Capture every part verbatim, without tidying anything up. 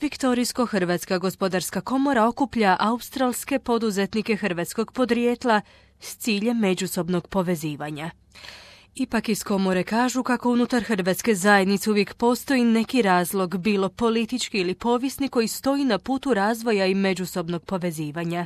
Viktorijsko-hrvatska gospodarska komora okuplja australske poduzetnike hrvatskog podrijetla s ciljem međusobnog povezivanja. Ipak iz komore kažu kako unutar hrvatske zajednice uvijek postoji neki razlog, bilo politički ili povijesni, koji stoji na putu razvoja i međusobnog povezivanja.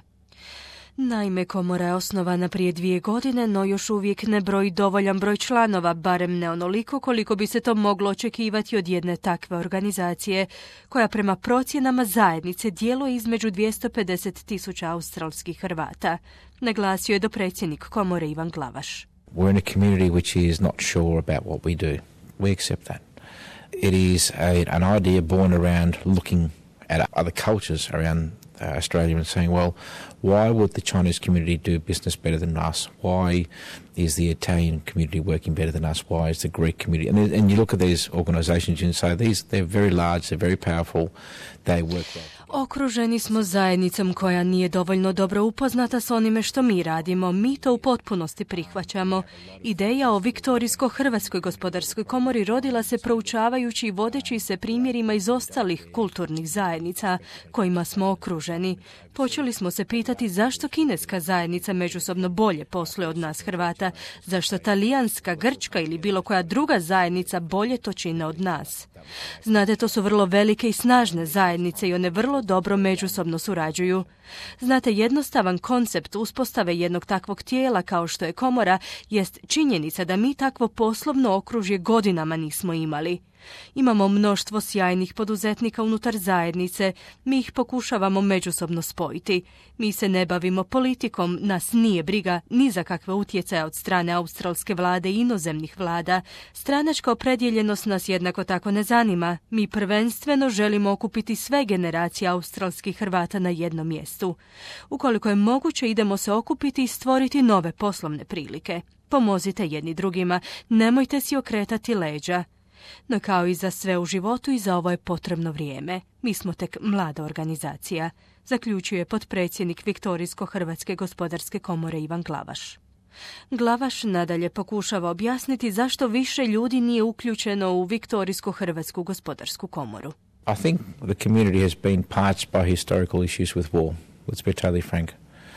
Naime, komora je osnovana prije dvije godine, no još uvijek ne broji dovoljan broj članova, barem ne onoliko koliko bi se to moglo očekivati od jedne takve organizacije, koja prema procjenama zajednice djeluje između dvjesto pedeset tisuća australskih Hrvata, naglasio je dopredsjednik komore Ivan Glavaš. We're in a community which is not sure about what we do. We accept that. It is a, an idea born around looking at other cultures around Uh, Australia and saying, well, why would the Chinese community do business better than us? Why is the Italian community working better than us? Why is the Greek community? And, and you look at these organisations and say, these, they're very large, they're very powerful, they work well. Okruženi smo zajednicom koja nije dovoljno dobro upoznata s onime što mi radimo. Mi to u potpunosti prihvaćamo. Ideja o Viktorijsko-hrvatskoj gospodarskoj komori rodila se proučavajući i vodeći se primjerima iz ostalih kulturnih zajednica kojima smo okruženi. Počeli smo se pitati zašto kineska zajednica međusobno bolje posluje od nas Hrvata, zašto talijanska, grčka ili bilo koja druga zajednica bolje to čine od nas. Znate, to su vrlo velike i snažne zajednice i one vrlo dobro međusobno surađuju. Znate, jednostavan koncept uspostave jednog takvog tijela kao što je komora jest činjenica da mi takvo poslovno okružje godinama nismo imali. Imamo mnoštvo sjajnih poduzetnika unutar zajednice, mi ih pokušavamo međusobno spojiti. Mi se ne bavimo politikom, nas nije briga ni za kakve utjecaje od strane australske vlade i inozemnih vlada. Stranačka opredjeljenost nas jednako tako ne zanima. Mi prvenstveno želimo okupiti sve generacije australskih Hrvata na jednom mjestu. Ukoliko je moguće, idemo se okupiti i stvoriti nove poslovne prilike. Pomozite jedni drugima, nemojte si okretati leđa. No kao i za sve u životu, i za ovo je potrebno vrijeme. Mi smo tek mlada organizacija, zaključuje potpredsjednik Viktorijsko-hrvatske gospodarske komore Ivan Glavaš. Glavaš nadalje pokušava objasniti zašto više ljudi nije uključeno u Viktorijsko-hrvatsku gospodarsku komoru. I think the community has been parched by historical issues with war. Let's be totally frank.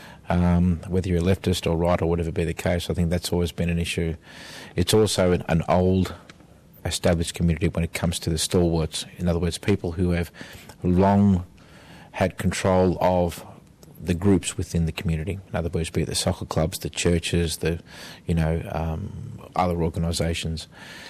Um, whether you're a leftist or right or whatever be the case, I think that's always been an issue. It's also an, an old established community when it comes to the stalwarts. In other words, people who have long had control of the groups within the community. In other words, be it the soccer clubs, the churches, the, you know, um, other organisations.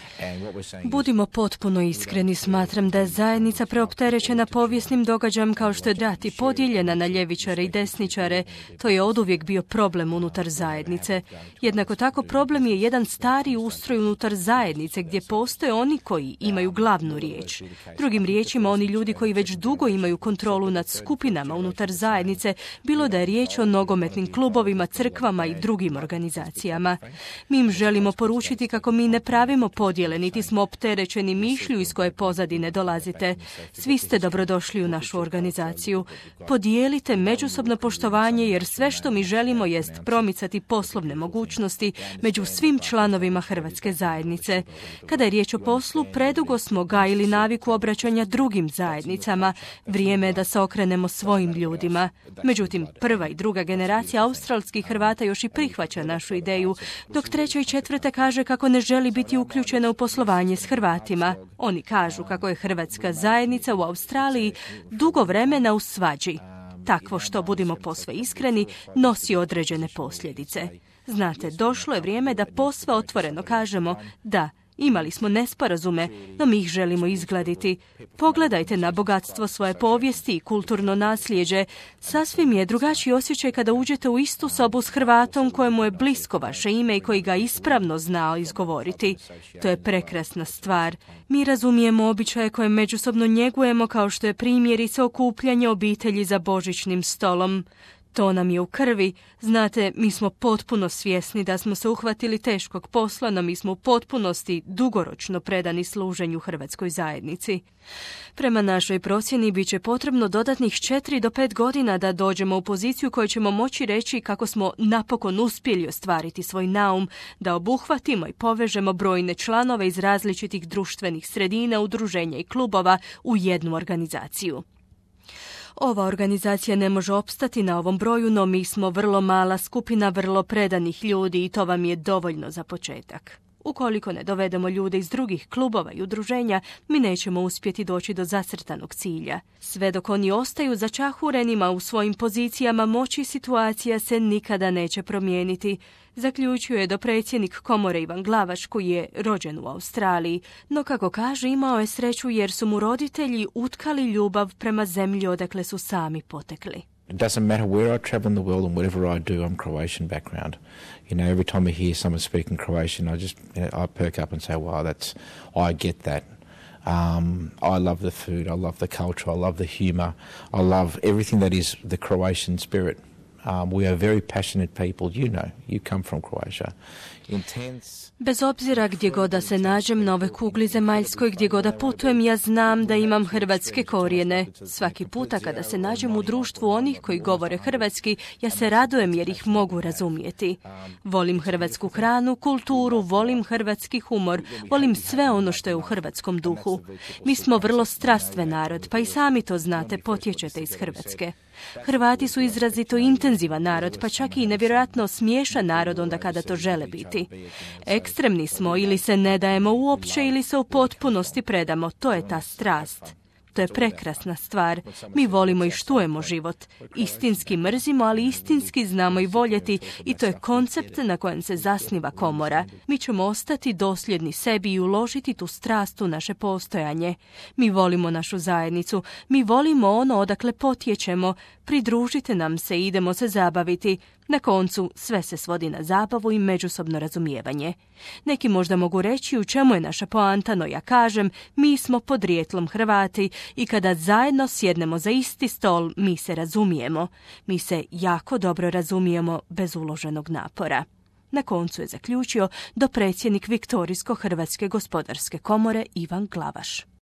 Budimo potpuno iskreni, smatram da je zajednica preopterećena povijesnim događajem kao što je rat i podijeljena na ljevičare i desničare. To je oduvijek bio problem unutar zajednice. Jednako tako problem je jedan stari ustroj unutar zajednice gdje postoje oni koji imaju glavnu riječ. Drugim riječima, oni ljudi koji već dugo imaju kontrolu nad skupinama unutar zajednice, bilo da je riječ o nogometnim klubovima, crkvama i drugim organizacijama. Mi im želimo poručiti kako mi ne pravimo podjele, niti smo opterećeni mišlju iz koje pozadine dolazite. Svi ste dobrodošli u našu organizaciju. Podijelite međusobno poštovanje, jer sve što mi želimo jest promicati poslovne mogućnosti među svim članovima hrvatske zajednice. Kada je riječ o poslu, predugo smo gajili naviku obraćanja drugim zajednicama. Vrijeme je da se okrenemo svojim ljudima. Međutim, prva i druga generacija australskih Hrvata još i prihvaća našu ideju, dok treća i četvrta kaže kako ne želi biti uključena u poslovanje s Hrvatima. Oni kažu kako je hrvatska zajednica u Australiji dugo vremena u svađi. Takvo što, budimo posve iskreni, nosi određene posljedice. Znate, došlo je vrijeme da posve otvoreno kažemo da, imali smo nesporazume, no mi ih želimo izgladiti. Pogledajte na bogatstvo svoje povijesti i kulturno nasljeđe. Sasvim je drugačiji osjećaj kada uđete u istu sobu s Hrvatom kojemu je blisko vaše ime i koji ga ispravno znao izgovoriti. To je prekrasna stvar. Mi razumijemo običaje koje međusobno njegujemo, kao što je primjerice okupljanje obitelji za božićnim stolom. To nam je u krvi. Znate, mi smo potpuno svjesni da smo se uhvatili teškog posla, no mi smo u potpunosti dugoročno predani služenju hrvatskoj zajednici. Prema našoj procjeni bit će potrebno dodatnih četiri do pet godina da dođemo u poziciju koju ćemo moći reći kako smo napokon uspjeli ostvariti svoj naum, da obuhvatimo i povežemo brojne članove iz različitih društvenih sredina, udruženja i klubova u jednu organizaciju. Ova organizacija ne može opstati na ovom broju, no mi smo vrlo mala skupina vrlo predanih ljudi i to vam je dovoljno za početak. Ukoliko ne dovedemo ljude iz drugih klubova i udruženja, mi nećemo uspjeti doći do zacrtanog cilja. Sve dok oni ostaju začahurenima u svojim pozicijama moći, situacija se nikada neće promijeniti, zaključuje dopredsjednik komore Ivan Glavaš, koji je rođen u Australiji, no kako kaže imao je sreću jer su mu roditelji utkali ljubav prema zemlji odakle su sami potekli. It doesn't matter where I travel in the world and whatever I do, I'm Croatian background. You know, every time I hear someone speaking Croatian, I just, you know, I perk up and say, wow, that's, I get that. Um, I love the food, I love the culture, I love the humour, I love everything that is the Croatian spirit. Um, we are very passionate people, you know, you come from Croatia. Intense. Bez obzira gdje god da se nađem na ove kugli zemaljskoj, gdje god da putujem, ja znam da imam hrvatske korijene. Svaki puta kada se nađem u društvu onih koji govore hrvatski, ja se radujem jer ih mogu razumjeti. Volim hrvatsku hranu, kulturu, volim hrvatski humor, volim sve ono što je u hrvatskom duhu. Mi smo vrlo strastven narod, pa i sami to znate, potječete iz Hrvatske. Hrvati su izrazito intenzivan narod, pa čak i nevjerojatno smiješan narod onda kada to žele biti. Ekstremni smo, ili se ne dajemo uopće ili se u potpunosti predamo, to je ta strast. To je prekrasna stvar. Mi volimo i štujemo život. Istinski mrzimo, ali istinski znamo i voljeti i to je koncept na kojem se zasniva komora. Mi ćemo ostati dosljedni sebi i uložiti tu strast u naše postojanje. Mi volimo našu zajednicu. Mi volimo ono odakle potječemo. Pridružite nam se i idemo se zabaviti. Na koncu sve se svodi na zabavu i međusobno razumijevanje. Neki možda mogu reći u čemu je naša poanta, no ja kažem, mi smo podrijetlom Hrvati i kada zajedno sjednemo za isti stol, mi se razumijemo. Mi se jako dobro razumijemo bez uloženog napora. Na koncu je zaključio dopredsjednik Viktorijsko-Hrvatske gospodarske komore Ivan Glavaš.